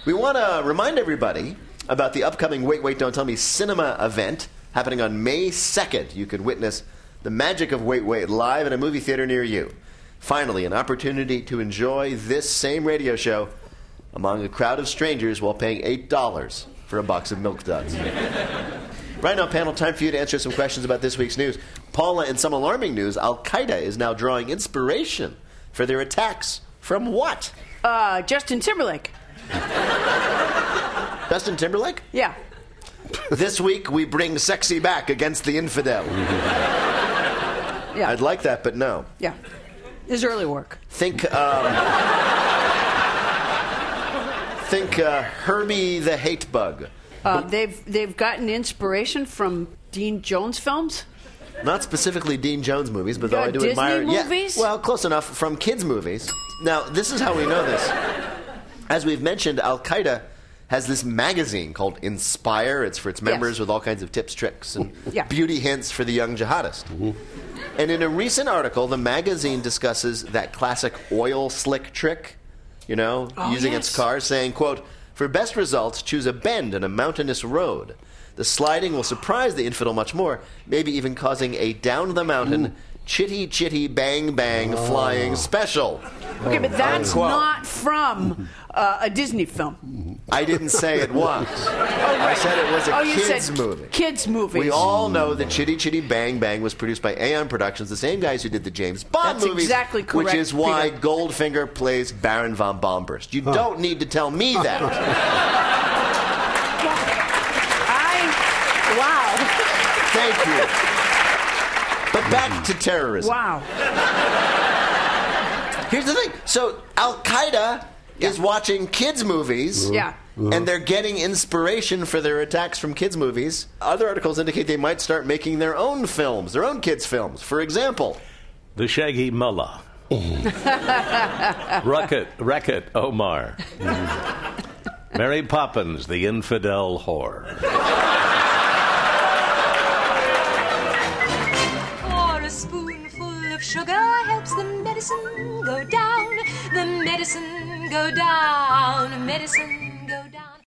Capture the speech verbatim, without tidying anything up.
We want to remind everybody about the upcoming Wait, Wait, Don't Tell Me cinema event happening on May second. You can witness the magic of Wait, Wait live in a movie theater near you. Finally, an opportunity to enjoy this same radio show among a crowd of strangers while paying eight dollars for a box of Milk Duds. Right now, panel, time for you to answer some questions about this week's news. Paula, in some alarming news, Al-Qaeda is now drawing inspiration for their attacks from what? Uh, Justin Timberlake. Justin Timberlake? Yeah. This week, we bring sexy back against the infidel. Yeah. I'd like that, but no. Yeah. His early work. Think, um... think uh, Herbie the Hate Bug. Uh, they've they've gotten inspiration from Dean Jones films. Not specifically Dean Jones movies, but though Uh, I do Disney admire. movies? Yeah, well, close enough. From kids' movies. Now, this is how we know this. As we've mentioned, Al Qaeda has this magazine called Inspire. It's for its members Yes. with all kinds of tips, tricks, and Yeah. beauty hints for the young jihadist. And in a recent article, the magazine discusses that classic oil slick trick, you know, Oh, using yes. its cars, saying, quote, "For best results, choose a bend in a mountainous road. The sliding will surprise the infidel much more, maybe even causing a down-the-mountain, chitty chitty bang bang flying special." Okay, but that's Unquote. not from uh, a Disney film. I didn't say it was. I said it was a Oh, you kids said movie. kids movie. We all know that Chitty Chitty Bang Bang was produced by Aeon Productions, the same guys who did the James Bond That's movies, exactly correct, which is why Peter. Goldfinger plays Baron von Bombburst. You don't need to tell me that. I wow Thank you. But back to terrorism. wow. Here's the thing. So Al-Qaeda is watching kids' movies. Yeah. And they're getting inspiration for their attacks from kids' movies. Other articles indicate they might start making their own films, their own kids' films. For example, The Shaggy Mullah. Rucket, Wreck-It Omar. Mary Poppins, the Infidel Whore. For a spoonful of sugar helps the medicine go down. The medicine go down. Medicine